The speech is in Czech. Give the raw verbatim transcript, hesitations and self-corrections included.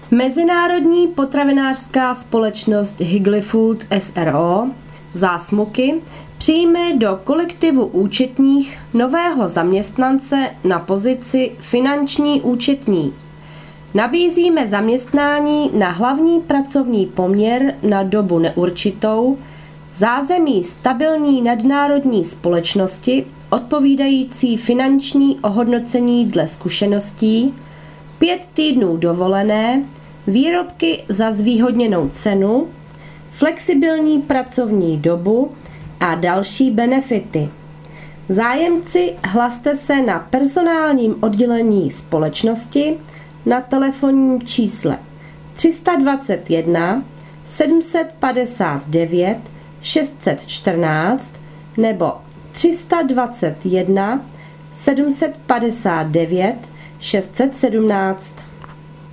Mezinárodní potravinářská společnost Higley Food S R O Zásmuky přijme do kolektivu účetních nového zaměstnance na pozici finanční účetní. Nabízíme zaměstnání na hlavní pracovní poměr na dobu neurčitou, zázemí stabilní nadnárodní společnosti odpovídající finanční ohodnocení dle zkušeností, pět týdnů dovolené, výrobky za zvýhodněnou cenu, flexibilní pracovní dobu a další benefity. Zájemci hlaste se na personálním oddělení společnosti na telefonním čísle tři sta dvacet jedna sedm set padesát devět šest set čtrnáct nebo tři sta dvacet jedna sedm set padesát devět šest set sedmnáct.